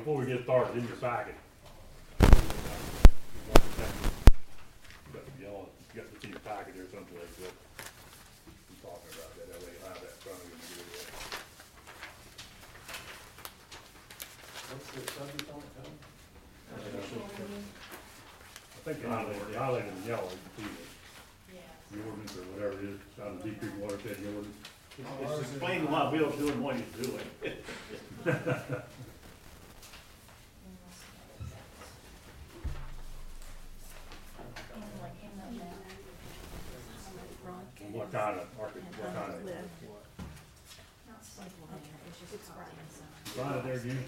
before we get started, in your packet. You got to see your packet there someplace, but I'm talking about that, that way you have that in front of you when you do that. What's the subject on it, Tom? I think they highlighted in yellow, you can see the ordinance or whatever it is, out of Deep Creek Watershed ordinance. It's explaining why Bill's doing what he's doing. What kind of, what kind of, slide it there again.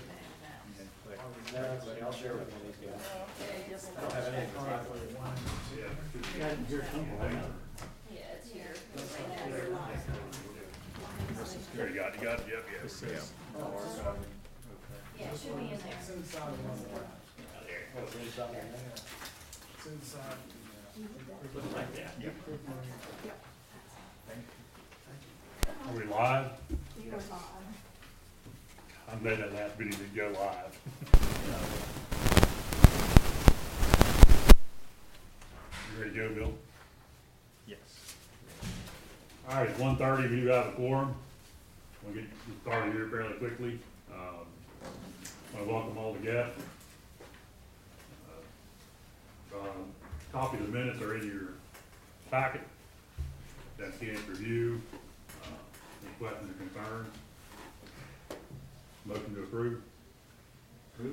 I'll share with these guys. I don't have any. Yeah. Yeah, it's here. There you got it, yep, yep. Yeah, it should be in there. It's inside of one. What's inside there? It's inside. Looks like that. Yep. Are we live? You were live. I made that last video to go live. You ready to go, Bill? Yes. All right, it's 1:30, we do have a quorum. We'll get started here fairly quickly. I want to welcome all the guests. Copy of the minutes are in your packet. That's the review. Any questions or concerns? Motion to approve. Approved?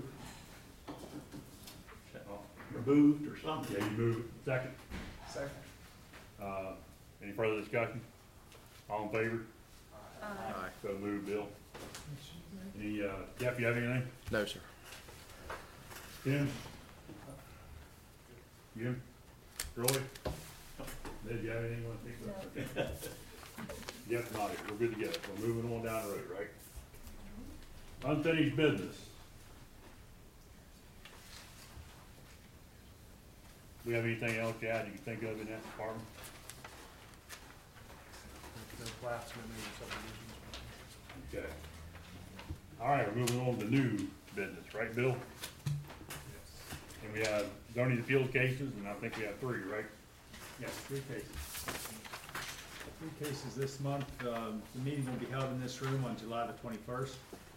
Removed or something? Yeah, you move it. Second. Second. Any further discussion? All in favor? Aye. So move, Bill. Any, Jeff, you have anything? No, sir. Tim? You? Troy? Did you have anything you want to think about? Okay. Jeff nodded. We're good to go. We're moving on down the road, right? Unfinished business. Do we have anything else, Chad, you can think of in that department? No plats, no major subdivisions. Okay. All right, we're moving on to new business, right, Bill? Yes. And we have zoning appeals cases, and I think we have 3, right? Yes, 3 cases. 3 cases this month. The meeting will be held in this room on July the 21st.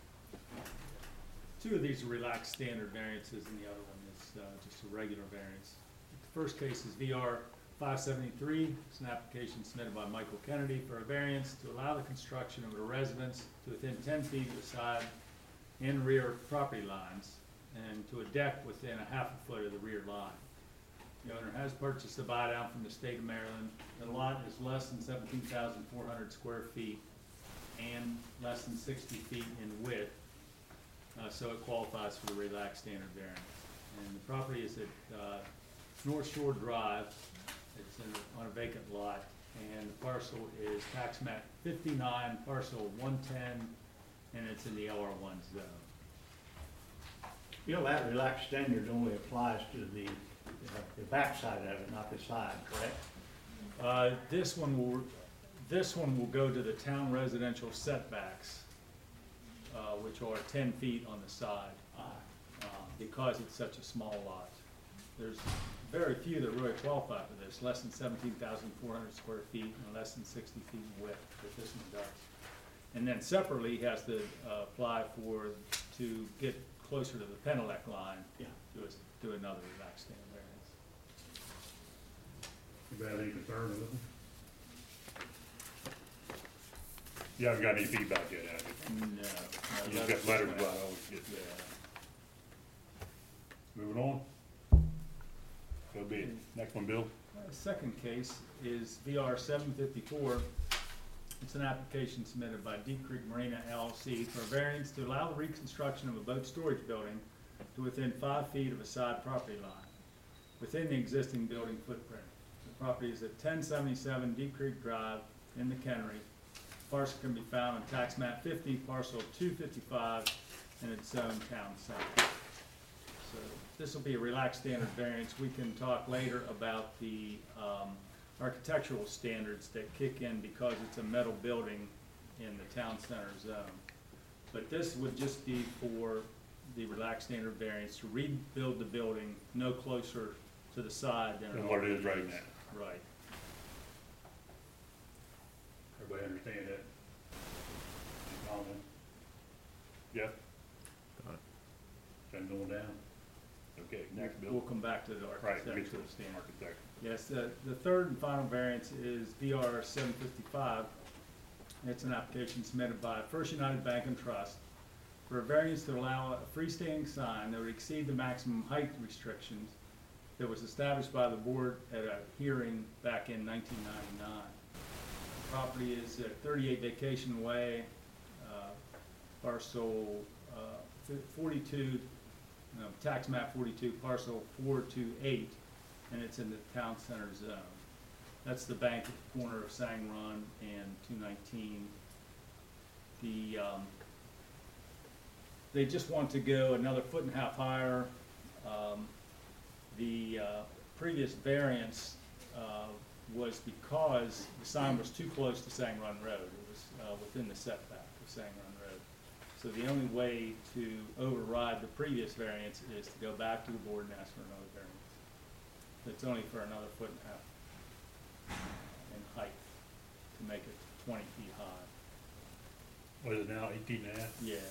2 of these are relaxed standard variances, and the other one is just a regular variance. The first case is VR 573. It's an application submitted by Michael Kennedy for a variance to allow the construction of a residence to within 10 feet of the side and rear property lines, and to a deck within a ½ foot of the rear line. The owner has purchased a buy down from the state of Maryland. The lot is less than 17,400 square feet and less than 60 feet in width, so it qualifies for the relaxed standard variance. And the property is at North Shore Drive. It's on a vacant lot, and the parcel is tax map 59, parcel 110, and it's in the LR1 zone. You know, that relaxed standard only applies to the backside of it, not the side, correct? This one will go to the town residential setbacks, which are 10 feet on the side, because it's such a small lot. There's very few that really qualify for this, less than 17,400 square feet and less than 60 feet in width, but this one does. And then separately, he has to apply to get closer to the Penelec line, Yeah. do another relaxed standard variance. You have any concerns with them? You haven't got any feedback yet, have you? No. You just got letters, well, I always get. Yeah. Moving on. So be it. Next one, Bill. Second case is VR 754. It's an application submitted by Deep Creek Marina LLC for a variance to allow the reconstruction of a boat storage building to within 5 feet of a side property line within the existing building footprint. The property is at 1077 Deep Creek Drive in McHenry. Parcel can be found on tax map 50, parcel 255, in its own town center. So this will be a relaxed standard variance. We can talk later about the architectural standards that kick in because it's a metal building in the town center zone. But this would just be for the relaxed standard variance to rebuild the building no closer to the side than. Than what it is right now. Right. Everybody understand that? Any comments? Jeff? Send going down? Okay, next bill. We'll come back to the Right, we'll get architectural to standard. architecture. Yes, the third and final variance is VR 755. It's an application submitted by First United Bank and Trust for a variance to allow a freestanding sign that would exceed the maximum height restrictions that was established by the board at a hearing back in 1999. The property is at 38 Vacation Way, parcel 42, tax map 42, parcel 428, and it's in the town center zone. That's the bank at the corner of Sang Run and 219. They just want to go another 1.5 feet higher. The previous variance was because the sign was too close to Sang Run Road. It was within the setback of Sang Run Road. So the only way to override the previous variance is to go back to the board and ask for another variance. It's only for another 1.5 feet in height to make it 20 feet high. What is it now, 18 and a half? Yes.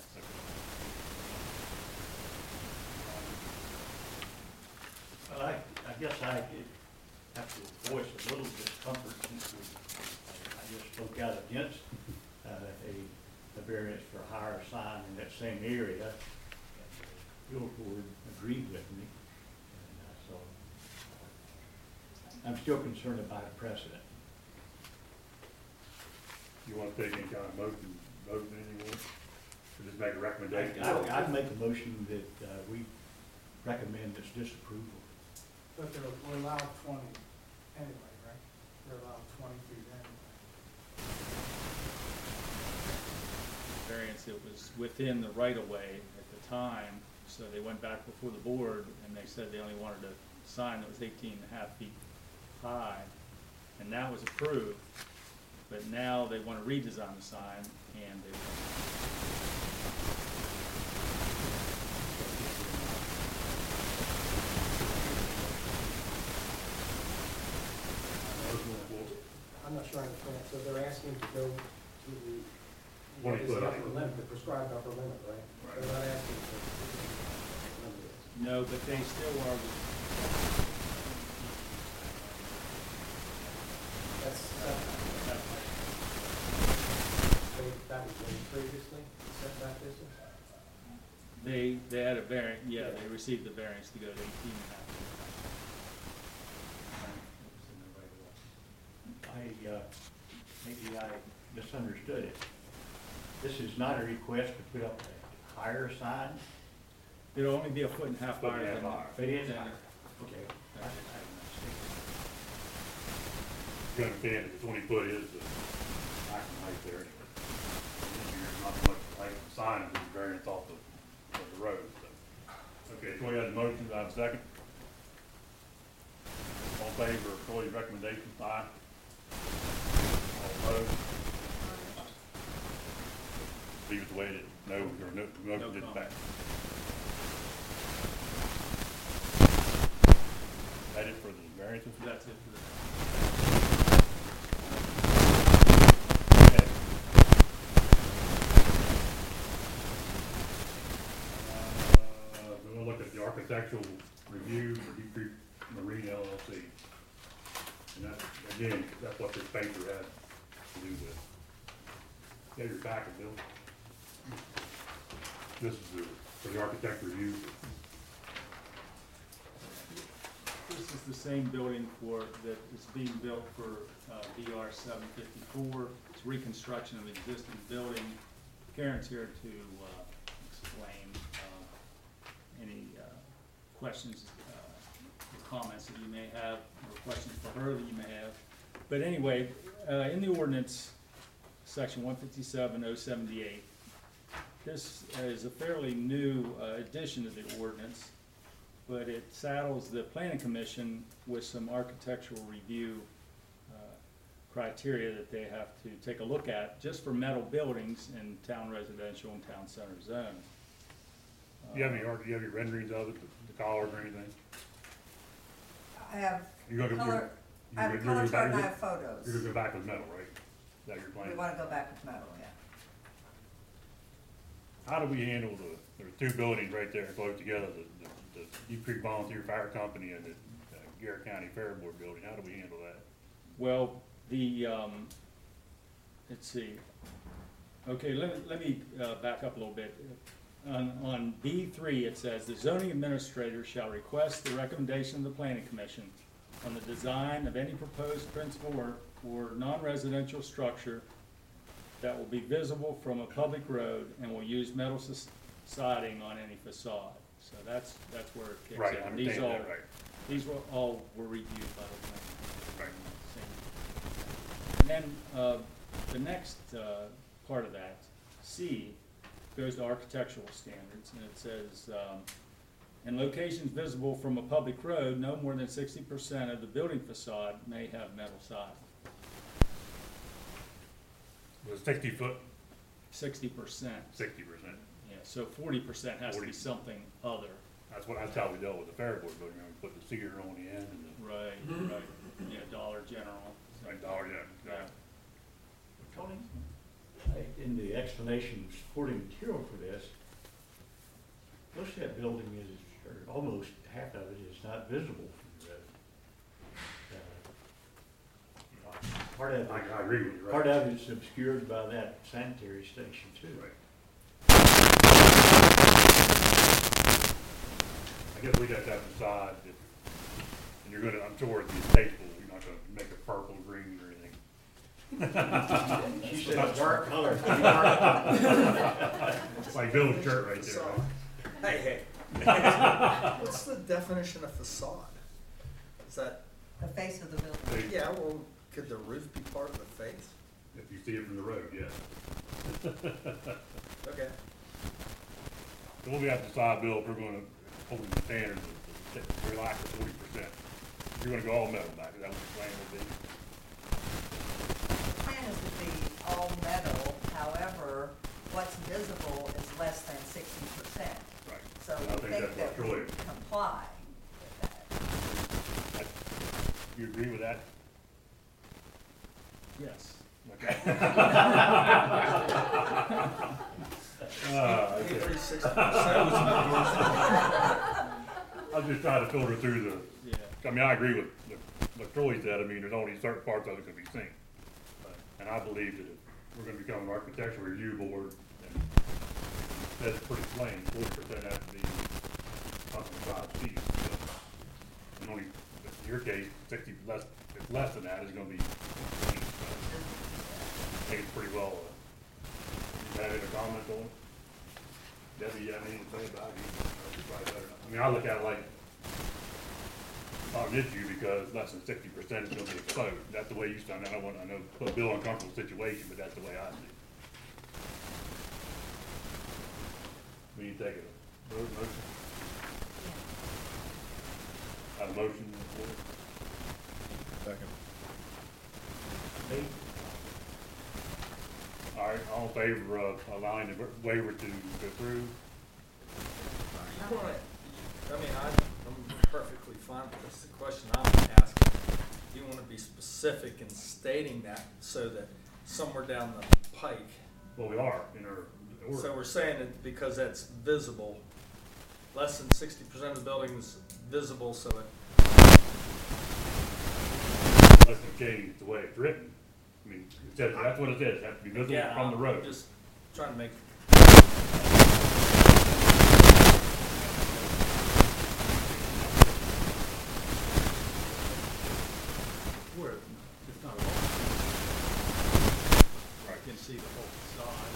Well, I guess I did have to voice a little discomfort since I just spoke out against a variance for a higher sign in that same area. And the board agreed with me, and so I'm still concerned about a precedent. You want to take any kind of motion anymore? Or just make a recommendation? I'd make a motion that we recommend this disapproval. But we're allowed 20 anyway, right? We're allowed 20 feet anyway. Variance, it was within the right-of-way at the time, so they went back before the board and they said they only wanted a sign that was 18.5 feet high, and that was approved. But now they want to redesign the sign, and they I'm not sure I understand. So they're asking to go to the, 20 what is foot the height. upper limit, the prescribed upper limit, right? Right. They're not asking for limit is. no, but they still are. That's, that was made previously, setback distance? They had a variant, yeah, they received the variance to go to 18.5 feet. Maybe I misunderstood it. This is not a request to put up a higher sign? It'll only be a 1.5 feet higher 1.5 than. feet higher. It is than- higher. Okay. You understand that the 20 foot is the maximum height there anyway. There's not much height of sign is variance off of the road, so. Okay, Troy has a motion, do I have a second? All in favor of Troy's recommendation, aye? All opposed? Leave it the way it is, no, or no, motion didn't pass. That it for the variances? That's it for the. Okay. We're gonna look at the architectural review for Deep Creek Marine LLC. And that, again, that's what this paper has to do with. Get your packet, Bill. This is for the architect review. This is the same building that is being built for VR 754. It's reconstruction of the existing building. Karen's here to explain any questions or comments that you may have, or questions for her that you may have. But anyway, in the ordinance, section 157.078, this is a fairly new addition to the ordinance, but it saddles the planning commission with some architectural review criteria that they have to take a look at just for metal buildings in town residential and town center zones. Do you have any renderings of it, the collars or anything? I have You're gonna go- color, I have a you're color gonna go chart and I back- have photos. You're gonna go back with metal, right? Is that your plan? We wanna go back with metal, yeah. How do we handle there's two buildings right there close together, the Deep Creek Volunteer Fire Company and the Garrett County Fair Board building, how do we handle that? Well, let's see. Okay, let me back up a little bit. On B3, it says, "The zoning administrator shall request the recommendation of the planning commission on the design of any proposed principal or non-residential structure that will be visible from a public road and will use metal siding on any facade." So that's where it kicks in. Right, I understand that, right, These were reviewed by the planning. right. And then, the next, part of that, C, goes to architectural standards, and it says, in locations visible from a public road, no more than 60% of the building facade may have metal siding. Was 60 foot, 60%, 60%. yeah, so 40% has to 40. be something other. That's how we dealt with the Fair Board building, we put the cedar on the end and Right, yeah, Dollar General. the, like, dollar, yeah. Tony, in the explanation supporting material for this, most of that building is, or almost half of it is not visible from the road. Part of it. I agree with you, right? Part of it's obscured by that sanitary station too. Right. I guess we got that facade that, and you're gonna, I'm sure the estates will, you're not gonna make it purple, green, or anything. She said dark color. It's like building a church right there, right? Hey, what's the definition of facade? Is that, The face of the building. yeah, well, could the roof be part of the face? If you see it from the road, yes. Okay. So we'll be at the side bill, if we're gonna hold the standards, to relax to 40%. You're gonna go all metal back, is that what your plan will be? The plan is to be all metal, however, what's visible is less than 60%. Right. So I we think think that's that what's we really, comply with that. you agree with that? Yes. Okay. Okay. 60%. I'm just trying to filter through the, Yeah. I mean, I agree with what Troy said, I mean, there's only certain parts of it can be seen. And I believe that if we're gonna become an architectural review board, and that's pretty plain, 40% has to be something besides feet. And only, in your case, 60 less, if less than that is gonna be feet. I think it's pretty well, you have any comments on it? Debbie, you have anything to say about it? I mean, I look at it like, not an issue because less than 60% is gonna be exposed. That's the way you stand. I know, put Bill in an uncomfortable situation, but that's the way I see it. We need to take a vote, motion. Have a motion on the floor. Second. Lee? All right, all in favor of allowing the waiver to go through? You wanna, I mean, I'm perfectly fine with this. The question I'm asking, you wanna be specific in stating that so that somewhere down the pike, Well, we are in our so order. we're saying it because that's visible, less than 60% of the building is visible, so it, Let's change the way it's written. I mean, it says, that's what it says, it has to be visible yeah, from the I'm road. just trying to make, Where it's not a wall. Right. You can see the whole facade.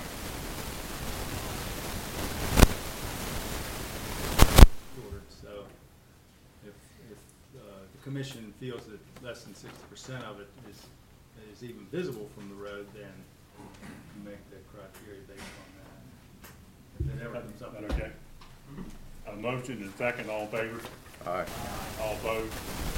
Ordered, so if the commission feels that less than 60% of it is even visible from the road, then you make the criteria based on that. If it ever comes Is up. that okay? A motion and second, all in favor? Aye. All opposed?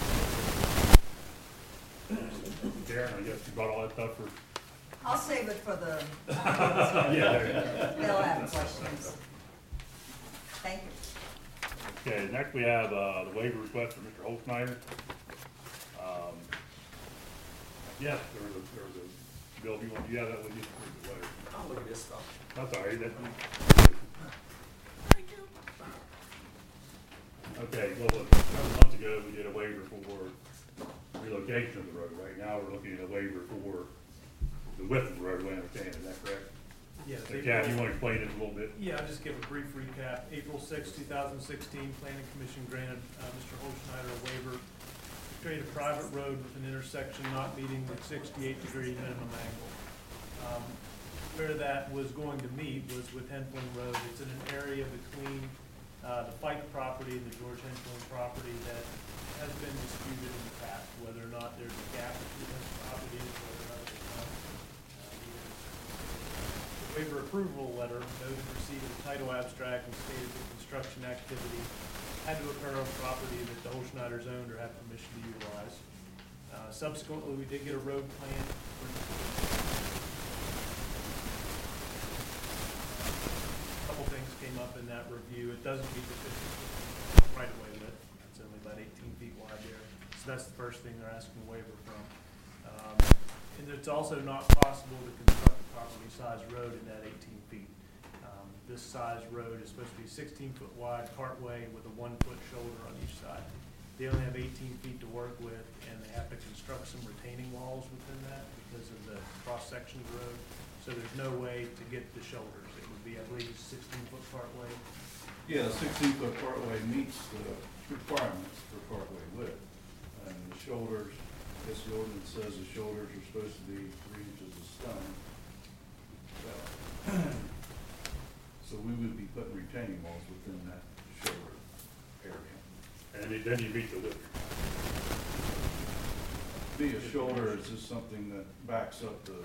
Karen, I guess you brought all that stuff for, I'll save it for the, yeah, there you go. they'll have questions. Thank you. Okay, next we have, the waiver request for Mr. Holzsnyder. Yes, there was a, Bill, do you have that with you? Or the waiver? I'll look at this stuff. That's all right, Okay, well, look, a couple months ago, we did a waiver for relocation of the road. Right now, we're looking at a waiver for the width of the road, I understand, is that correct? Yes. So, Kat, you wanna explain it a little bit? Yeah, I'll just give a brief recap. April 6, 2016, Planning Commission granted Mr. Holzsnyder a waiver to create a private road with an intersection not meeting the 68-degree minimum angle. Where that was going to meet was with Henfling Road. It's in an area between the Fike property and the George Henfling property that has been disputed in the past, whether or not there's a gap between those properties, whether or not there's not. The waiver approval letter noted receipt of the title abstract and stated that construction activity had to occur on property that the Holzschneiders owned or had permission to utilize. Subsequently, we did get a road plan for things came up in that review. It doesn't meet the 50-foot right-of-way width. It's only about 18 feet wide there. So that's the first thing they're asking a waiver from. And it's also not possible to construct a property size road in that 18 feet. This size road is supposed to be 16-foot wide cartway with a 1-foot shoulder on each side. They only have 18 feet to work with, and they have to construct some retaining walls within that because of the cross-section of the road. So there's no way to get the shoulders. It would be, I believe, 16-foot cartway. Yeah, the 16-foot cartway meets the requirements for cartway width. And the shoulders, I guess the ordinance says the shoulders are supposed to be 3 inches of stone. So we would be putting retaining walls within that shoulder area. And then you meet the width. Be a shoulder is just something that backs up the,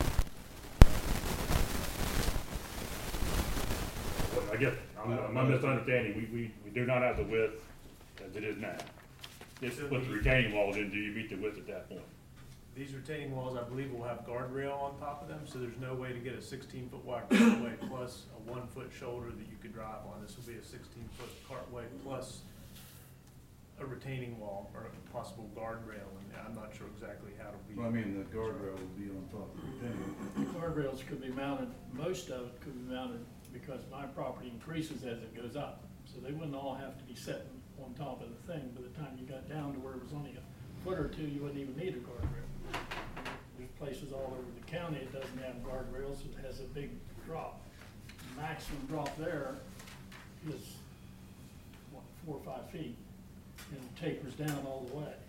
Well, I guess, I'm misunderstanding, we do not have the width as it is now. Just put the retaining walls in, do you meet the width at that point? These retaining walls, I believe, will have guardrail on top of them, so there's no way to get a 16-foot wide cartway plus a 1-foot shoulder that you could drive on. This will be a 16-foot cartway plus a retaining wall or a possible guardrail, and I'm not sure exactly how to be. I mean, the guardrail will be on top of the retaining wall. The guardrails could be mounted, most of it could be mounted because my property increases as it goes up. So they wouldn't all have to be set on top of the thing. By the time you got down to where it was only a foot or two, you wouldn't even need a guardrail. There's places all over the county, it doesn't have guardrails, it has a big drop. The maximum drop there is, what, 4 or 5 feet, and it tapers down all the way.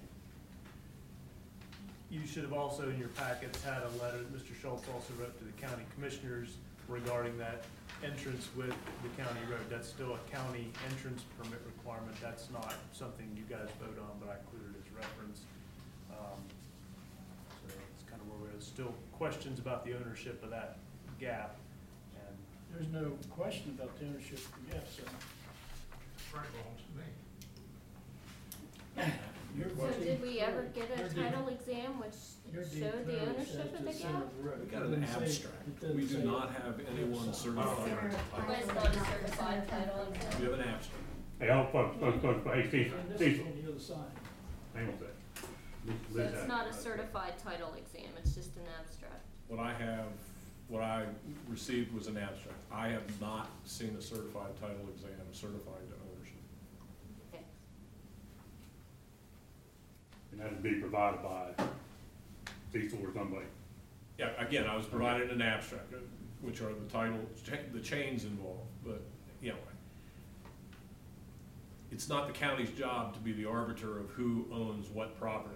You should have also in your packets had a letter that Mr. Schultz also wrote to the county commissioners regarding that entrance with the county road. That's still a county entrance permit requirement. That's not something you guys vote on, but I included as reference. So that's kind of where we're, still questions about the ownership of that gap. And There's no question about the ownership of the gap, so. Right, belongs to me. Your So deed did we ever clearly- get your a deed- title exam which your deed showed the clearly ownership says of the to center gap? the road. We It got an doesn't say- abstract. it doesn't We do say- not have anyone certified. But it's not a certified title exam? We have an abstract. Hey, hold, folks, hey, Cecil, And this is Cecil, on the other side. hang on a second. So it's not a certified title exam, it's just an abstract. What I received was an abstract. I have not seen a certified title exam certifying to ownership. Okay. And that would be provided by Cecil or somebody. Yeah, again, I was provided an abstract, which are the title, the chains involved, but, you know, it's not the county's job to be the arbiter of who owns what property.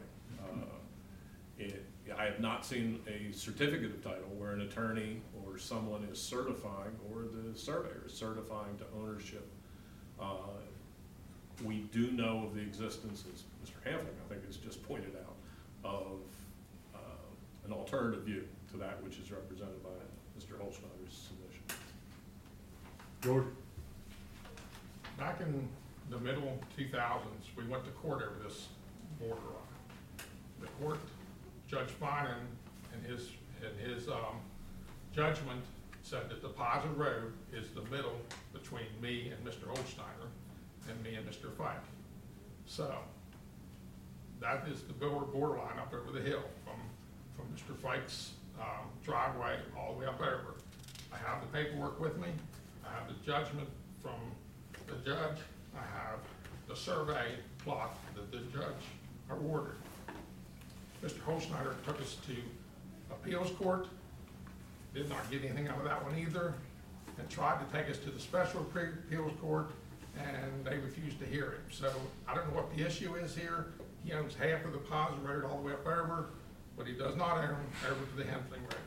I have not seen a certificate of title where an attorney or someone is certifying, or the surveyor is certifying to ownership. We do know of the existence, as Mr. Hanfling, I think, has just pointed out, of an alternative view to that which is represented by Mr. Holzschneider's submission. George? Back in the middle 2000s, we went to court over this border line. The court, Judge Finan, in his judgment, said that the Plaza Road is the middle between me and Mr. Holsteiner and me and Mr. Fike. So, that is the borderline up over the hill from Mr. Fike's driveway all the way up over. I have the paperwork with me, I have the judgment from the judge, I have the survey plot that the judge awarded. Mr. Holsteiner took us to appeals court, did not get anything out of that one either, and tried to take us to the special appeals court, and they refused to hear him. So I don't know what the issue is here. He owns half of the Plaza Road all the way up over, but he does not own over to the Hempling Road.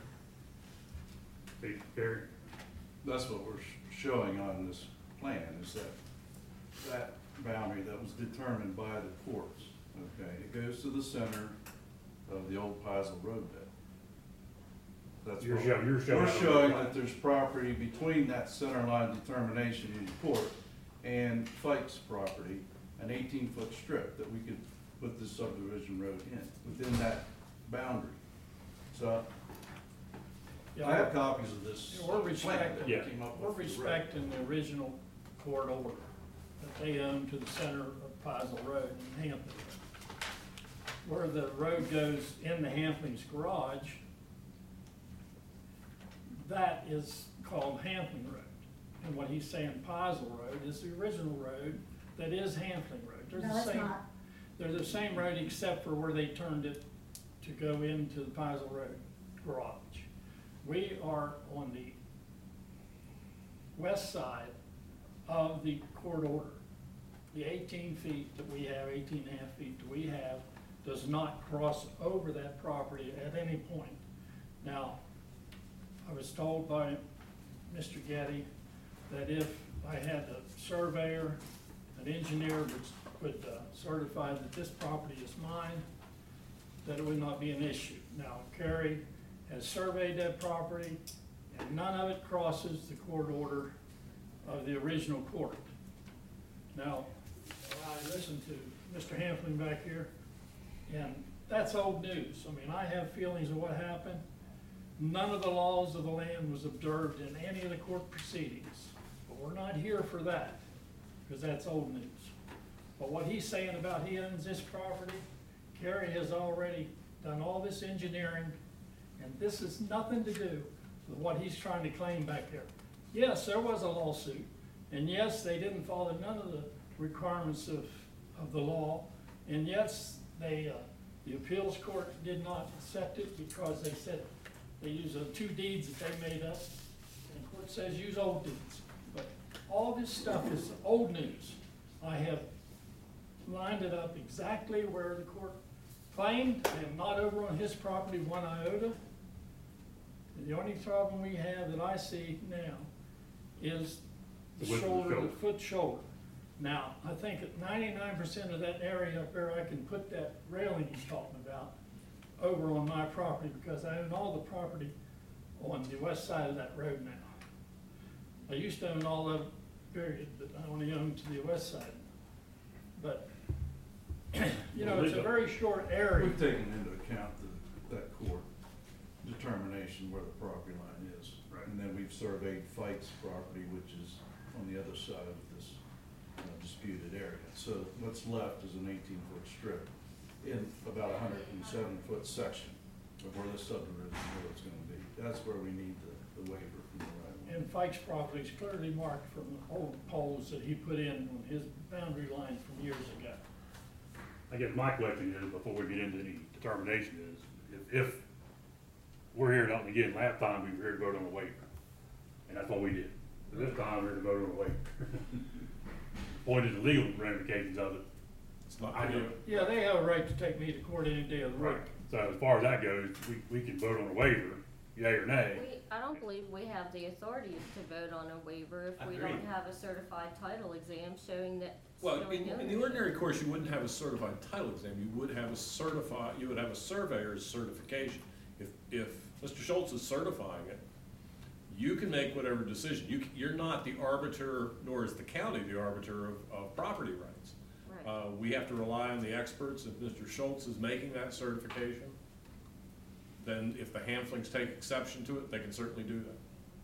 Gary? That's what we're showing on this plan, is that boundary that was determined by the courts, okay? It goes to the center of the old Paisley Road bed. That's You're what showing we're showing that there's property between that center line determination in court and Fike's property, an 18-foot strip that we could put this subdivision road in, within that boundary. So, Yeah, I have copies of this Yeah, we're plan that we Yeah. came up We're with. for the respecting the original court order that they own to the center of Paisley Road in Hampton. Where the road goes in the Hampling's garage, that is called Hampling Road. And what he's saying, Paisley Road, is the original road that is Hampling Road. They're the same road except for where they turned it to go into the Paisley Road garage. We are on the west side of the court order. The 18 feet that we have, 18 and a half feet that we have, does not cross over that property at any point. Now, I was told by Mr. Getty that if I had a surveyor, an engineer which would certify that this property is mine, that it would not be an issue. Now, Kerry has surveyed that property, and none of it crosses the court order of the original court. Now, I listened to Mr. Hampling back here, and that's old news. I mean, I have feelings of what happened. None of the laws of the land was observed in any of the court proceedings, but we're not here for that, because that's old news. But what he's saying about he owns this property, Kerry has already done all this engineering, and this has nothing to do with what he's trying to claim back there. Yes, there was a lawsuit, and yes, they didn't follow none of the requirements of the law, and yes, the appeals court did not accept it because they said they used two deeds that they made up, and the court says use old deeds. But all this stuff is old news. I have lined it up exactly where the court claimed. I am not over on his property 1 iota. And the only problem we have that I see now is the The width of the shoulder, shoulder. the foot shoulder. Now, I think at 99% of that area up there, I can put that railing he's talking about over on my property because I own all the property on the west side of that road now. I used to own all of it, period, but I only own to the west side. But, you know, it's a very short area. We've taken into account that court determination where the property line is. Right. And then we've surveyed Fike's property, which is on the other side of this disputed area. So what's left is an 18-foot strip in about a 107-foot section of where the subdivision road is gonna be. That's where we need the waiver from the right of way. And Fike's property is clearly marked from the old poles that he put in on his boundary line from years ago. I guess my question is, before we get into any determination is, if we're here not again, last time we were here to vote on a waiver, and that's what we did. This time we're to vote on a waiver. Point is the legal ramifications of it. It's not, I know. Yeah, they have a right to take me to court any day of the week. So as far as that goes, we can vote on a waiver, yea or nay. I don't believe we have the authority to vote on a waiver if we Agreed. don't have a certified title exam showing that. well, showing in the ownership. ordinary course, you wouldn't have a certified title exam, you would have a surveyor's certification. If Mr. Schultz is certifying it, you can make whatever decision. You're not the arbiter, nor is the county the arbiter of property rights. Right. We have to rely on the experts. If Mr. Schultz is making that certification, then if the Hamflings take exception to it, they can certainly do that.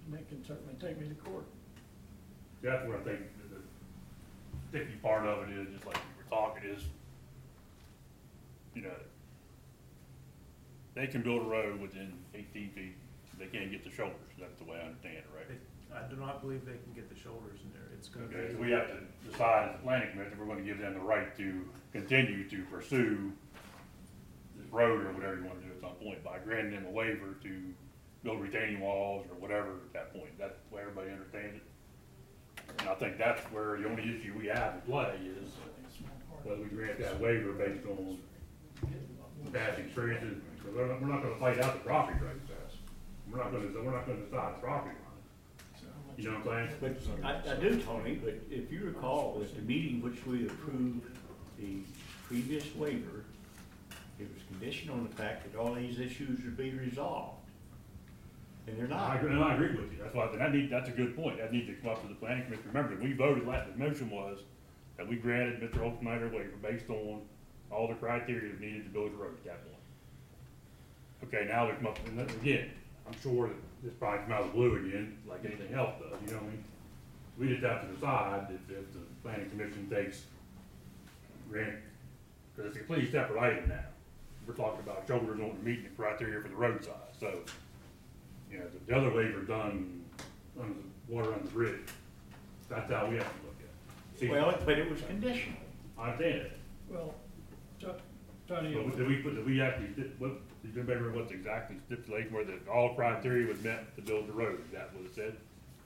they can certainly take me to court. That's where I think the sticky part of it is, just like we were talking, is, you know, they can build a road within 18 feet, they can't get the shoulders, that's the way I understand it, right? I do not believe they can get the shoulders in there. It's gonna Okay, be. so we have to decide as a planning commission, if we're gonna give them the right to continue to pursue this road or whatever you wanna do at some point, by granting them a waiver to build retaining walls or whatever at that point. That's the way everybody understands it. And I think that's where the only issue we have in play is whether we grant that waiver based on past experiences, because we're not gonna fight out the property rights. We're not gonna decide the property line. You know what I'm saying? But I do, Tony, but if you recall, at the meeting which we approved the previous waiver, it was conditioned on the fact that all these issues would be resolved. And they're not. I agree with you, that's why, that's a good point, that needs to come up to the planning commission. Remember, we voted, the motion was that we granted Mr. Oldsmeier a waiver based on all the criteria needed to build the road at that point. Okay, now we come up, and then again, I'm sure that this probably come out of the blue again, like anything else does, you know what I mean? We just have to decide if the planning commission takes grant, because it's a completely separate item now. We're talking about shoulders on meeting the criteria for the road size, so, you know, the other waiver done on the water on the bridge, that's how we have to look at it. See, Well, but it was conditional. I understand it, Well, Tony, but did we actually, does anybody remember what's exactly stipulated where all criteria was met to build the road, is that what it said?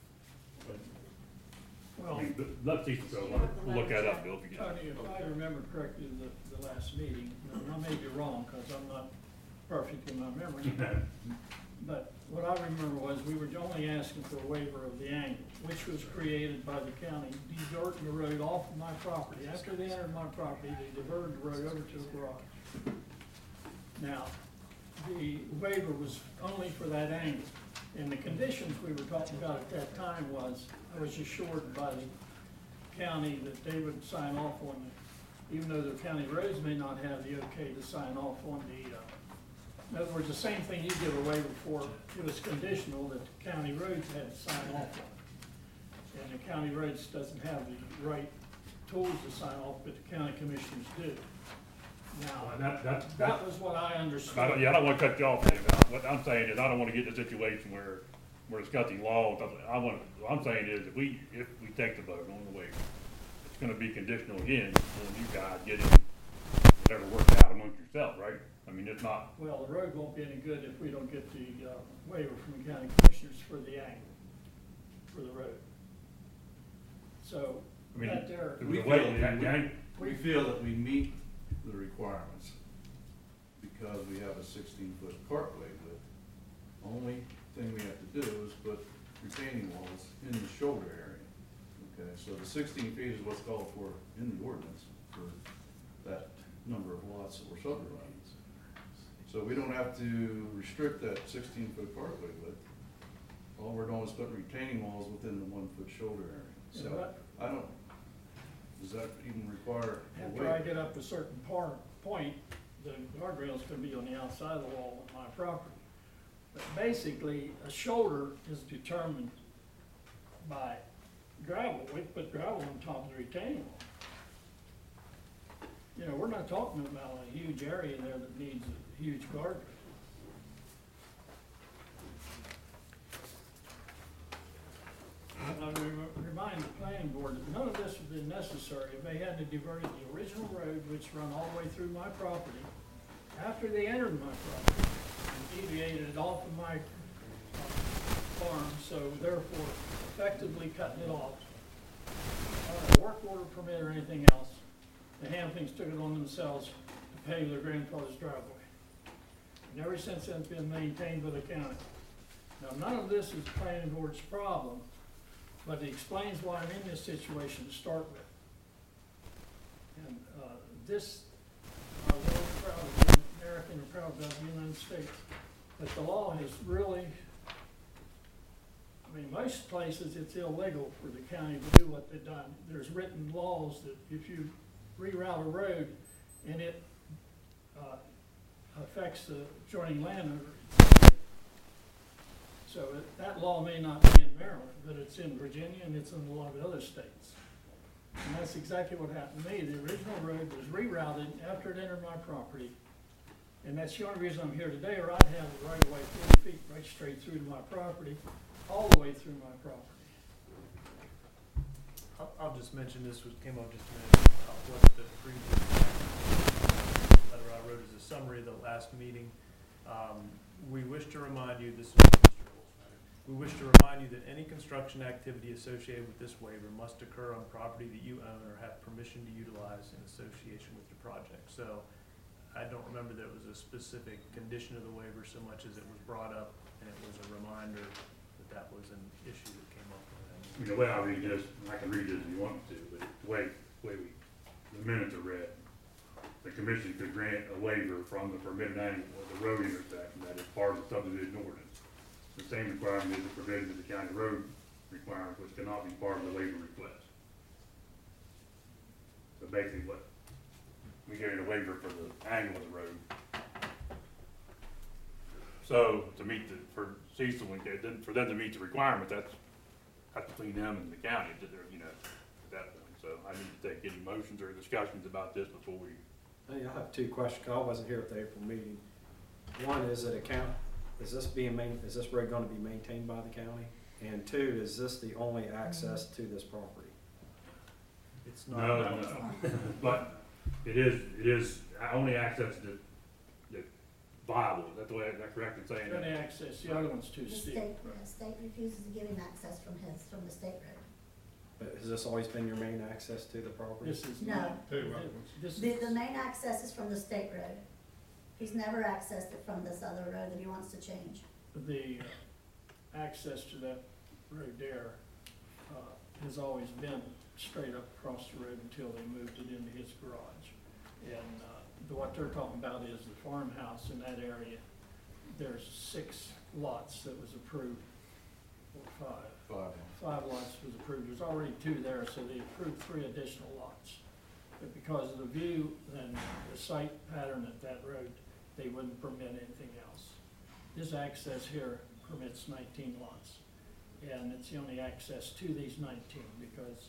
well, I mean, let's see, so we'll look that up, Bill, if you get it. Tony, if I remember correctly, the last meeting, and I may be wrong, because I'm not perfect in my memory, but what I remember was we were only asking for a waiver of the angle, which was created by the county diverting the road off of my property. After they entered my property, they diverted the road over to the garage. Now, the waiver was only for that angle. And the conditions we were talking about at that time was, I was assured by the county that they would sign off on the, even though the county roads may not have the okay to sign off on the, in other words, the same thing you give a waiver for, it was conditional that the county roads had to sign off on it. And the county roads doesn't have the right tools to sign off, but the county commissioners do. Now, that was what I understood. I don't wanna cut you off, Dave, what I'm saying is, I don't wanna get in a situation where we're discussing law, and stuff. What I'm saying is, if we take the vote on the waiver, it's gonna be conditional again on you guys getting whatever worked out amongst yourselves, right? I mean, it's not, Well, the road won't be any good if we don't get the waiver from the county commissioners for the angle, for the road. So, I mean, that there, We feel that we meet the requirements because we have a 16-foot cartway width. Only thing we have to do is put retaining walls in the shoulder area. Okay, so the 16 feet is what's called for in the ordinance for that number of lots that we're subdividing. So we don't have to restrict that 16-foot cartway width. All we're doing is putting retaining walls within the 1-foot shoulder area. So I don't, does that even require a after I waiver? get up a certain point, the guardrail's gonna be on the outside of the wall of my property. But basically, a shoulder is determined by gravel. We put gravel on top of the retaining wall. You know, we're not talking about a huge area there that needs a huge guardrail. I remind the planning board that none of this would have been necessary if they hadn't diverted the original road, which run all the way through my property, after they entered my property, and deviated it off of my farm, so therefore effectively cutting it off. A work order permit or anything else, the Hamptons took it on themselves to pave their grandfather's driveway. And ever since then, it's been maintained by the county. Now, none of this is planning board's problem, but it explains why I'm in this situation to start with. And this, I'm very proud of being American and proud of the United States. But the law has really, I mean, most places it's illegal for the county to do what they've done. There's written laws that if you reroute a road and it affects the adjoining landowner. So that law may not be in Maryland, but it's in Virginia and it's in a lot of other states. And that's exactly what happened to me. The original road was rerouted after it entered my property. And that's the only reason I'm here today, or I'd have the right of way 40 feet right straight through to my property, all the way through my property. I'll just mention this came up just a minute about what the previous letter I wrote as a summary of the last meeting. We wish to remind you, this is Mr. Holzhauer. We wish to remind you that any construction activity associated with this waiver must occur on property that you own or have permission to utilize in association with the project. So I don't remember that it was a specific condition of the waiver so much as it was brought up and it was a reminder that that was an issue that came up. I mean, the way I read this, and I can read this if you want me to, but the way the minutes are read, the commission could grant a waiver from the permitted angle of the road intersection that is part of the subdivision ordinance. The same requirement is the provision of the county road requirement, which cannot be part of the waiver request. So basically what, we gave a waiver for the angle of the road. So to meet for Cecil, for them to meet the requirement, that's between them and the county, that they're, at that point. So I need to take any motions or discussions about this before we. Hey, I have two questions, 'cause I wasn't here at the April meeting. One, is this road gonna be maintained by the county? And two, is this the only access to this property? It's not. No. But it is only access to viable. Is that correct in saying Any that? access, the other one's too The steep. state refuses to give him access from the state road. But has this always been your main access to the property? This is No. not. This The is, main access is from the state road. He's never accessed it from this other road that he wants to change. the access to that road there, has always been straight up across the road until they moved it into his garage. And, what they're talking about is the farmhouse in that area. There's 6 lots that was approved, or 5. 5 lots was approved. There's already 2 there, so they approved 3 additional lots. But because of the view and the site pattern at that road, they wouldn't permit anything else. This access here permits 19 lots, and it's the only access to these 19 because,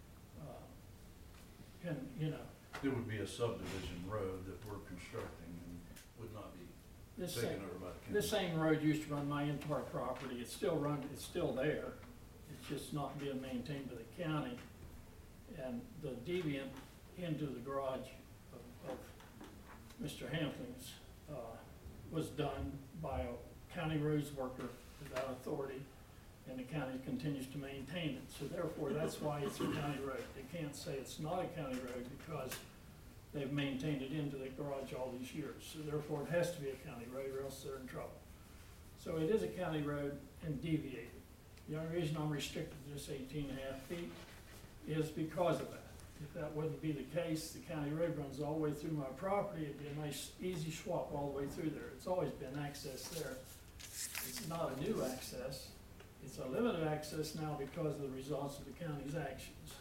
It would be a subdivision road that we're constructing and would not be this taken same, over by the county. this same road used to run my entire property. It's still there. It's just not being maintained by the county. And the deviant into the garage of Mr. Hampling's, was done by a county roads worker without authority, and the county continues to maintain it. So therefore, that's why it's a county road. They can't say it's not a county road because they've maintained it into the garage all these years. So therefore, it has to be a county road or else they're in trouble. So it is a county road and deviated. The only reason I'm restricted to this 18.5 feet is because of that. If that wouldn't be the case, the county road runs all the way through my property. It'd be a nice, easy swap all the way through there. It's always been access there. It's not a new access. It's a limited access now because of the results of the county's actions.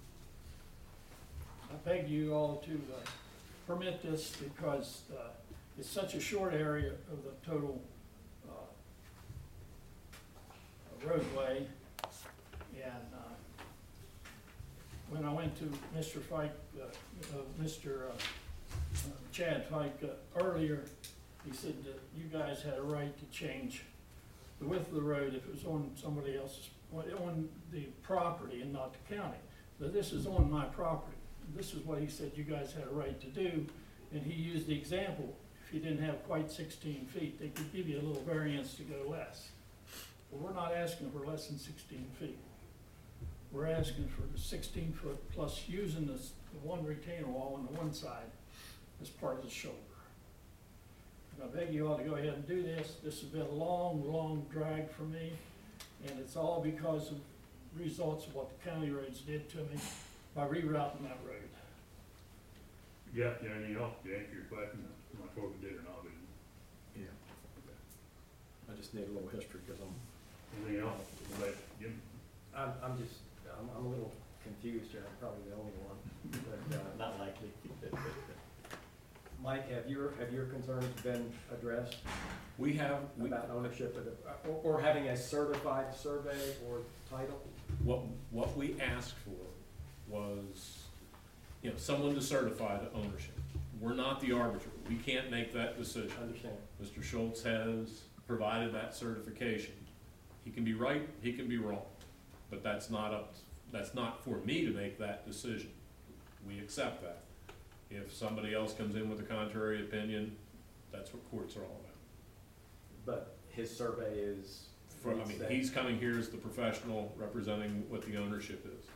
I beg you all to permit this because it's such a short area of the total roadway. And when I went to Mr. Fike, Chad Fike earlier, he said that you guys had a right to change the width of the road if it was on somebody else's, on the property and not the county. But this is on my property. This is what he said you guys had a right to do, and he used the example, if you didn't have quite 16 feet, they could give you a little variance to go less. Well, we're not asking for less than 16 feet. We're asking for the 16 foot plus using the one retaining wall on the one side as part of the shoulder. And I beg you all to go ahead and do this. This has been a long, long drag for me, and it's all because of results of what the county roads did to me by rerouting that road. Yeah, anything else to answer your question? I'm not sure if we did or not, but. Yeah. I just need a little history because Anything else? I'm a little confused here. I'm probably the only one, but Not likely. Mike, have your concerns been addressed We have, about ownership of the, or having a certified survey or title? what we asked for was, you know, someone to certify the ownership. We're not the arbiter. We can't make that decision. I understand. Mr. Schultz has provided that certification. He can be right, he can be wrong, but that's not for me to make that decision. We accept that. If somebody else comes in with a contrary opinion, that's what courts are all about. But his survey is. He's coming here as the professional representing what the ownership is.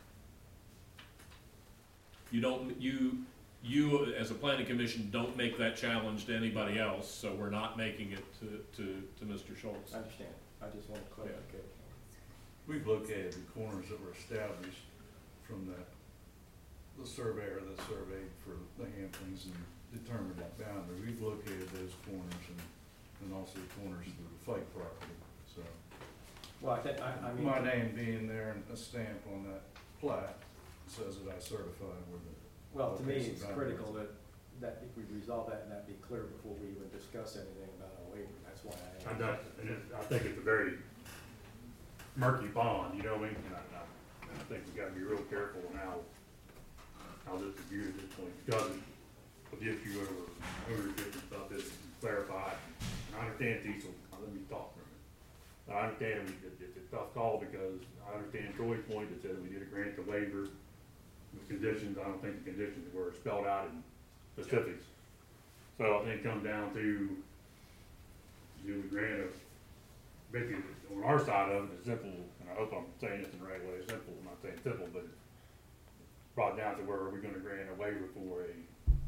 You as a planning commission don't make that challenge to anybody else, so we're not making it to Mr. Schultz. I understand. I just want clarification. We've located the corners that were established from the surveyor that surveyed for the Hamplings and determined that boundary. We've located those corners and also the corners of the Fike property, so. Well, I mean. My name being there and a stamp on that plat says that I certify where the. Well, to me, location it's boundary critical is. that if we resolve that and that be clear before we even discuss anything about a waiver. That's why I. I think it's a very murky pond, you know what I mean? And I think we gotta be real careful on how this is viewed at this point, because of the issue over ownership and stuff is clarified. And I understand Diesel, let me talk for a minute. But I understand it's a tough call, because I understand Troy's point that said we did a grant the waiver with conditions. I don't think the conditions were spelled out in specifics. So I think it comes down to, do we grant a, basically, on our side of it, it's simple, and I hope I'm saying this in the right way, simple, I'm not saying simple, but it's brought down to where are we gonna grant a waiver for a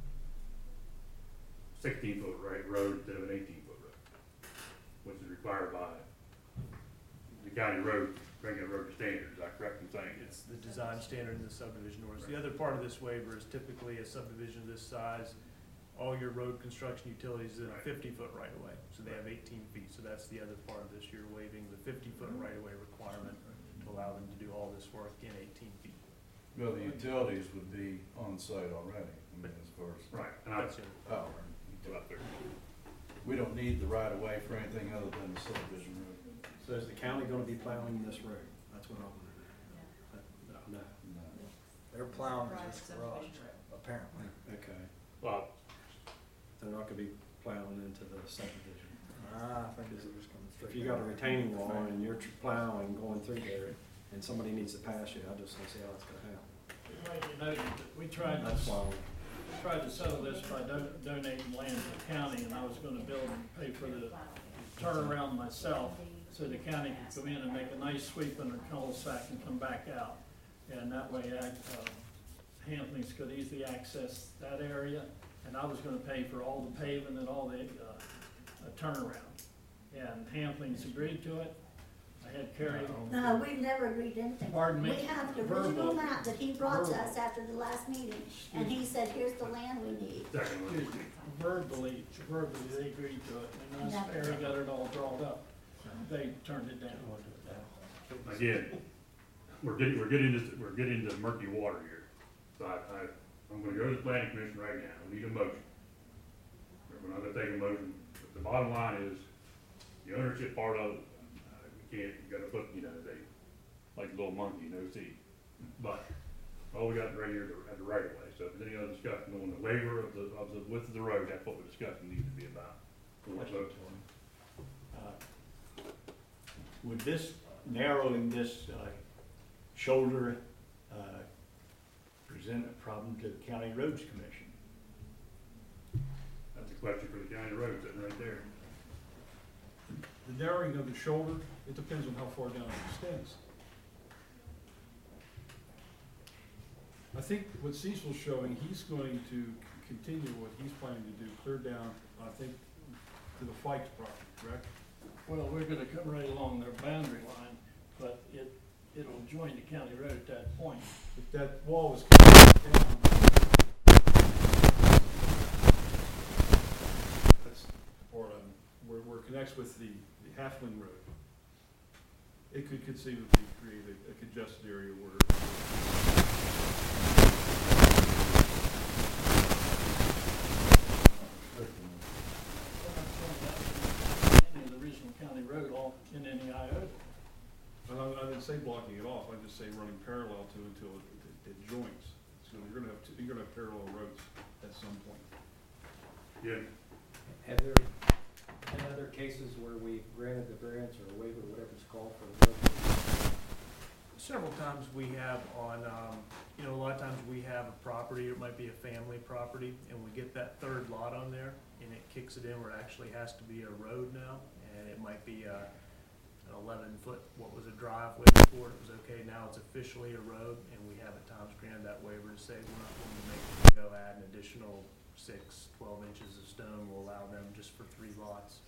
16-foot road instead of an 18-foot road, which is required by the county road, regular road standards. Is that correct in saying it? It's the design standard in the subdivision ordinance. The other part of this waiver is typically a subdivision of this size, all your road construction utilities in a 50-foot right-of-way, so they have 18 feet. So that's the other part of this. You're waiving the 50-foot right-of-way requirement to allow them to do all this work in 18 feet. Well, the utilities would be on site already, I mean, as far as. Right. And That's it. Power. We don't need the right of way for anything other than the subdivision road. So is the county gonna be plowing this road? That's what I want to know. No. No. They're plowing this garage, apparently. Okay. Well, They're not gonna be plowing into the subdivision. I think it was coming straight. If you got a retaining wall and you're plowing going through there and somebody needs to pass you, I just don't see how it's gonna happen. You know, we tried That's why. to settle this by donating land to the county, and I was gonna build and pay for the turnaround myself, so the county could go in and make a nice sweep in their cul-de-sac and come back out. And that way, Hamplings could easily access that area, and I was gonna pay for all the paving and all the, turnaround. And Hamplings agreed to it. I had Kerry. No, we've never agreed to anything. Pardon me? We have the original Verbal. map that he brought to Verbal. us after the last meeting, and he said, here's the land we need. Excuse me, verbally, they agreed to it, and once Never. Perry got it all drawn up, they turned it down. again, we're getting into murky water here. So I'm gonna go to the planning commission right now. We need a motion. We're not gonna take a motion, but the bottom line is, the ownership part of it, we can't, you gotta put, like a little monkey, no seat. But, all we got right here at the right of way, so if there's any other discussion on the waiver of the width of the road, that's what the discussion needs to be about. Would this, narrowing this, shoulder, present a problem to the County Roads Commission? That's a question for the county road sitting right there. The narrowing of the shoulder, it depends on how far down it extends. I think what Cecil's showing, he's going to continue what he's planning to do, clear down, I think, to the Fikes property, correct? Well, we're gonna come right along their boundary line, but it'll join the county road at that point. If that wall is coming down, that's, or where it connects with the Halfling Road, it could conceivably create a congested area where say blocking it off, I just say running parallel to until it joins. So you're gonna have parallel roads at some point. Yeah, Have there been other cases where we granted the variance or a waiver, whatever it's called for the road? Several times we have on, you know, a lot of times we have a property, it might be a family property, and we get that third lot on there, and it kicks it in where it actually has to be a road now, and it might be an 11-foot, what was a driveway before, it was okay, now it's officially a road, and we have at times granted that waiver to say we're not going to make them go add an additional 12 inches of stone, we'll allow them just for 3 lots.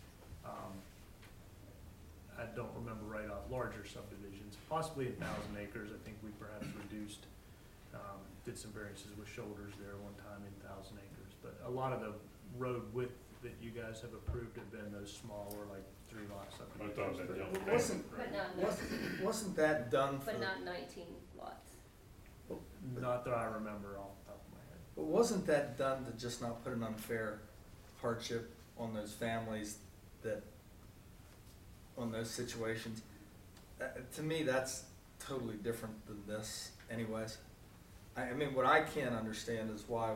I don't remember right off, larger subdivisions, possibly 1,000 acres, I think we perhaps reduced, did some variances with shoulders there one time in 1,000 acres. But a lot of the road width that you guys have approved have been those smaller, like 3 lot subdivisions. Wasn't that done for? But not 19 lots. Not that I remember off the top of my head. But wasn't that done to just not put an unfair hardship on those families that, on those situations? To me, that's totally different than this anyways. I mean, what I can't understand is why,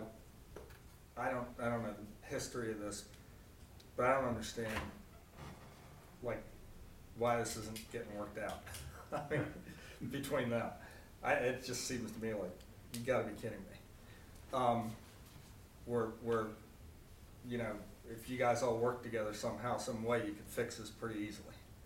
I don't know the history of this, but I don't understand, like, why this isn't getting worked out. I mean, between them. It just seems to me like, you gotta be kidding me. We're, you know, if you guys all work together somehow, some way, you could fix this pretty easily.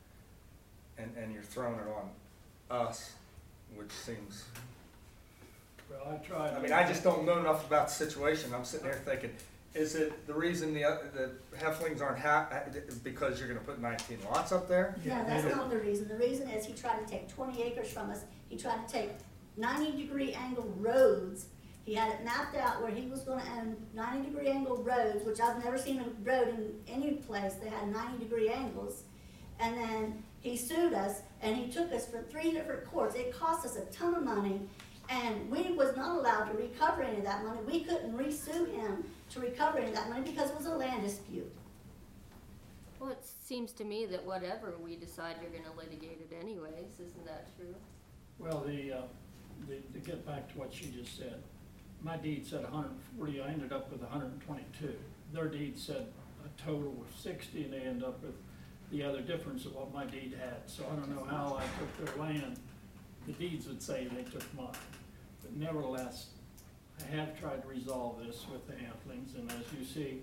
And you're throwing it on us, which seems, Well, I tried. I mean, I just don't know enough about the situation. I'm sitting here thinking, is it the reason the Hefflings aren't because you're gonna put 19 lots up there? No, that's not the reason. The reason is he tried to take 20 acres from us. He tried to take 90-degree angle roads. He had it mapped out where he was gonna own 90-degree angle roads, which I've never seen a road in any place that had 90-degree angles. And then he sued us, and he took us for 3 different courts. It cost us a ton of money, and we was not allowed to recover any of that money. We couldn't re-sue him to recover any of that money because it was a land dispute. Well, it seems to me that whatever we decide, you're gonna litigate it anyways, isn't that true? Well, to get back to what she just said, my deed said 140, I ended up with 122. Their deed said a total of 60, and they end up with the other difference of what my deed had. So I don't know how I took their land. The deeds would say they took mine. But nevertheless, I have tried to resolve this with the Hefflings, and as you see,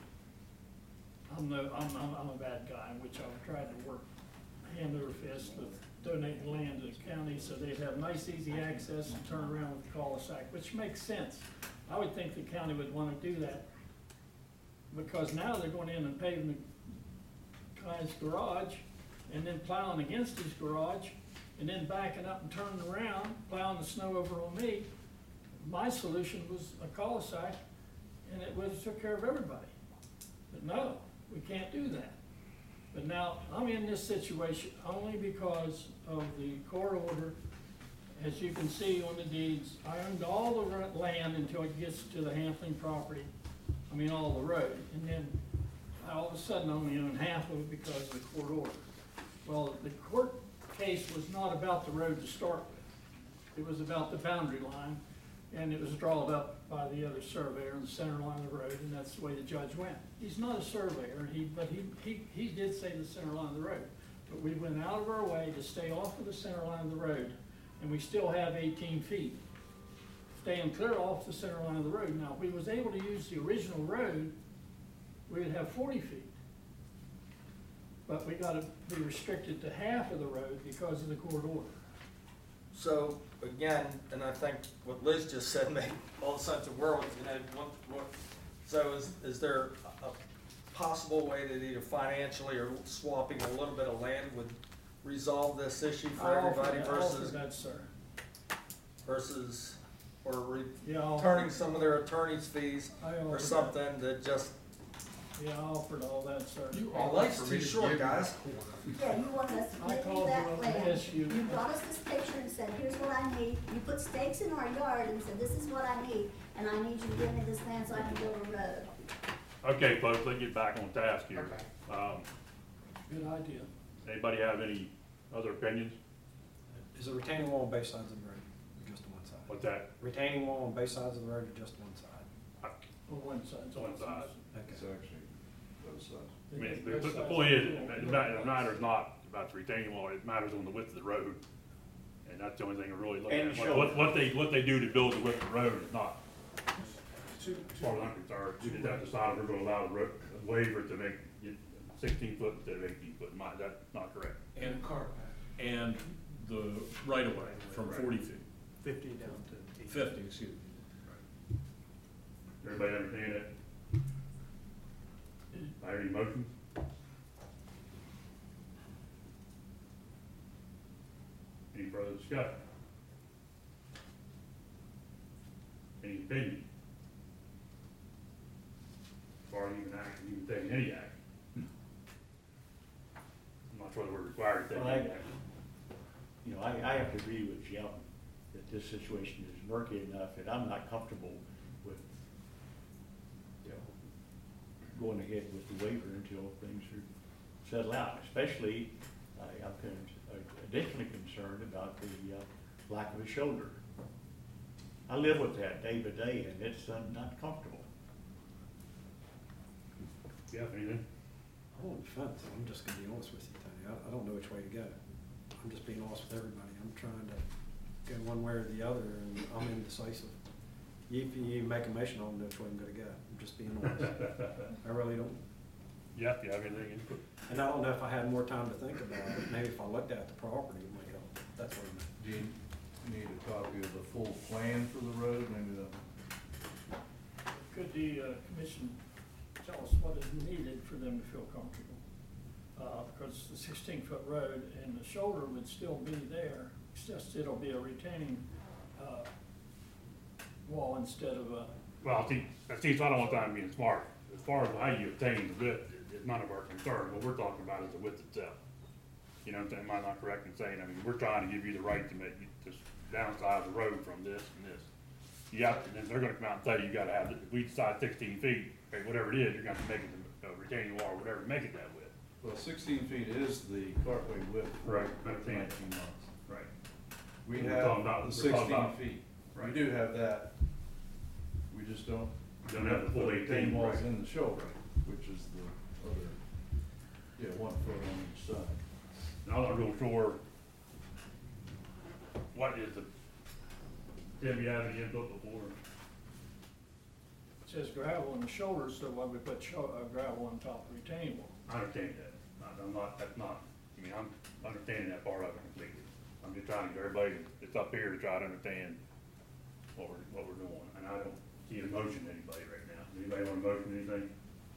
I'm a bad guy, which I've tried to work hand over fist with donating land to the county so they'd have nice, easy access and turn around with the cul-de-sac, which makes sense. I would think the county would want to do that because now they're going in and paving the guy's garage and then plowing against his garage and then backing up and turning around, plowing the snow over on me. My solution was a cul-de-sac, and it would have took care of everybody. But no, we can't do that. But now, I'm in this situation only because of the court order. As you can see on the deeds, I owned all the land until it gets to the Heffling property, I mean all the road. And then all of a sudden I only own half of it because of the court order. Well, the court case was not about the road to start with. It was about the boundary line, and it was drawn up by the other surveyor in the center line of the road, and that's the way the judge went. He's not a surveyor, but he did say the center line of the road. But we went out of our way to stay off of the center line of the road, and we still have 18 feet. Staying clear off the center line of the road. Now, if we was able to use the original road, we would have 40 feet. But we gotta be restricted to half of the road because of the court order. So, again, and I think what Liz just said made all the sense of the world, you know, so is there a possible way that either financially or swapping a little bit of land would resolve this issue for everybody versus returning some of their attorney's fees or something that just. Yeah, I offered all that, sir. Life's too short, guys. Yeah, you want us to I give you called you that up land. and asked you. You brought us this picture and said, here's what I need. You put stakes in our yard and said, this is what I need, and I need you to give me this land so I can build a road. Okay, folks, let's get back on task here. Good idea. Anybody have any other opinions? Is a retaining wall on both sides of the road, or just on one side? What's that? Retaining wall on both sides of the road, or just one side? Or one side. It's one side. It's Okay. actually both sides. I mean, the point is, it matters not about the retaining wall, it matters on the width of the road. And that's the only thing I really look And at. the shoulder. What they do to build the width of the road is not, as far as I'm concerned, we just have to decide if we're gonna allow the waiver to make it 16 foot instead of 18 foot. That's not correct. And and the right of way from 40 feet, 50 down to 80. 50, excuse me. Everybody understand that? I hear any motion? Any further discussion? Any opinion? As far as even action, even taking any action? I'm not sure that we're required to take Well, any action. You know, I have to agree with Jim that this situation is murky enough that I'm not comfortable with, you know, going ahead with the waiver until things are settled out, especially, I'm additionally concerned about the lack of a shoulder. I live with that day by day, and it's not comfortable. Jeff, anything? I'm on the fence, I'm just gonna be honest with you, Tony, I don't know which way to go. I'm just being honest with everybody, I'm trying to go one way or the other, and I'm indecisive. If you make a motion, I don't know which way I'm gonna go, I'm just being honest. I really don't. Jeff, do you have anything input? And I don't know if I had more time to think about it, maybe if I looked at the property, it might help, that's what I'm. Do you need a copy of the full plan for the road, maybe the? Could the commission tell us what is needed for them to feel comfortable? Because the 16-foot road and the shoulder would still be there, it's just it'll be a retaining wall instead of a. Well, see, I don't want time being smart. As far as how you obtain the width, it's none of our concern. What we're talking about is the width itself. You know what I'm saying? Am I not correct in saying, I mean, we're trying to give you the right to make, to downsize the road from this and this. You have to, and they're gonna come out and tell you, you gotta have, if we decide 16 feet, okay, whatever it is, you're gonna have to make it a retaining wall or whatever to make it that width. Well, 16 feet is the cartway width. Right. For 19 months. Right. We We're have talking about- the we're talking 16 about- feet. We Right. do have that. We just don't. Don't have the full 18, retaining walls right. in the shoulder, which is the other, 1 foot on each side. And I'm not real sure what is the, Tim, you have any input before? It says gravel in the shoulder, so why we put gravel on top of the retaining wall? I understand that. I'm not, that's not, I mean, I'm understanding that part of it completely. I'm just trying to get everybody that's up here to try to understand what we're doing. And I don't see a motion to anybody right now. Anybody want to motion anything?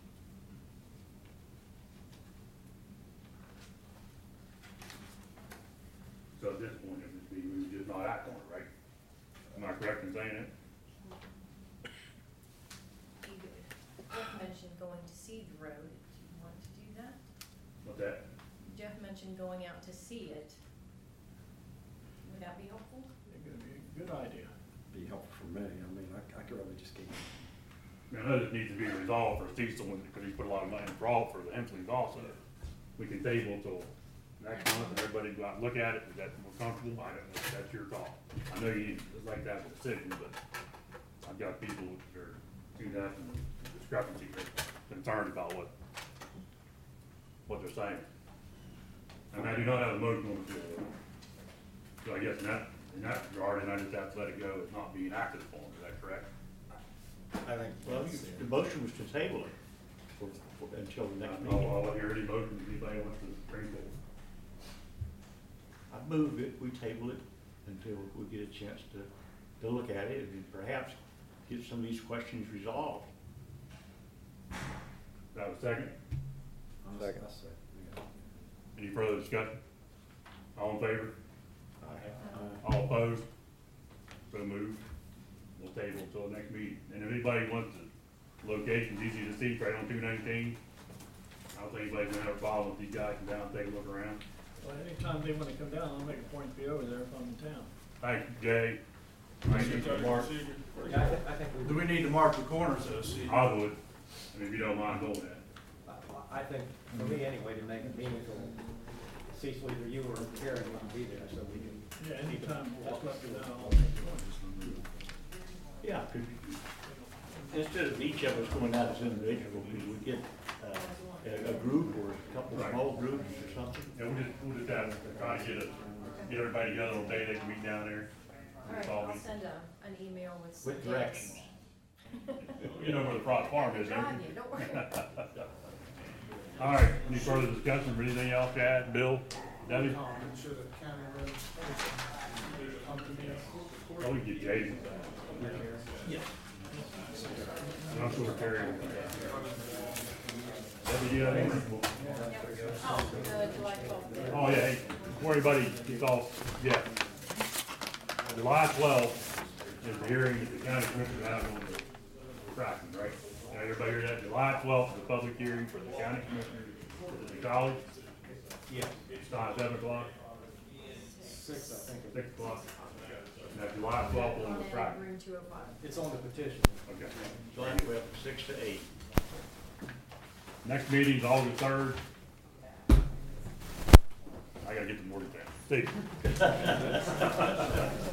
So at this point, it would be, we would just not act on it, right? Am I correct in saying it? Jeff mentioned going to see the road. Do you want to do that? What's that? Jeff mentioned going out to see it. Would that be helpful? It could be a good idea. Be helpful for me, I mean, I could really just keep. I know this needs to be resolved for Cecil, because he put a lot of money in fraud for the Hemsley's also. We can table till next month, and everybody go out and look at it, is that more comfortable? I don't know, that's your call. I know you like to have a decision, but I've got people that are, do that and discrepancy, they're concerned about what they're saying. And I do not have a motion on the floor. So I guess in that regard, and I just have to let it go as not being acted upon, is that correct? I think, well, the motion was to table it until the next meeting. I'll hear any motion, if anybody wants to bring forward. I move it, we table it until we get a chance to look at it and perhaps get some of these questions resolved. That was second. Second. Any further discussion? All in favor? Aye. All opposed? So moved. We'll table until the next meeting. And if anybody wants the location's easy to see, right on 219. I don't think anybody's gonna have a problem with these guys come down and take a look around. Well, anytime they wanna come down, I'll make a point to be over there if I'm in town. Thank you, Jay. Thank you, Mark. Do we need to mark the corners though, see? I would, I mean, if you don't mind doing that. I think, for me anyway, to make it meaningful, Cecil, either you or Karen can be there, so we can. Yeah, anytime, just let me know. Yeah, could, instead of each of us going out as individuals, could we get, a group or a couple of Right. small groups or something? Yeah, we'll just have, try to get everybody together on a day they can meet down there. All right, I'll send an email with some With dates. directions. You know where the Frost Farm is, don't Drive you? you, don't worry. All right, any further discussion or anything else to add? Bill, Debbie? Make sure the county road come to me. Oh, we can get Jaden. Yeah. I'm sure Terry. Debbie, do you have anything? Oh, the July 12th. Oh, yeah, hey, before anybody gets off, yeah. July 12th is the hearing that the county commissioner has on the fracking, right? Now, everybody hear that? July 12th is the public hearing for the county commissioner at the college. Yeah. It's time 7 o'clock, 6, I think. 6 o'clock. Now, July 12th on the And fracking. room 205. It's on the petition. Okay. July 12th, 6 to 8. Next meeting's August 3rd. I gotta get the morning down. Steve.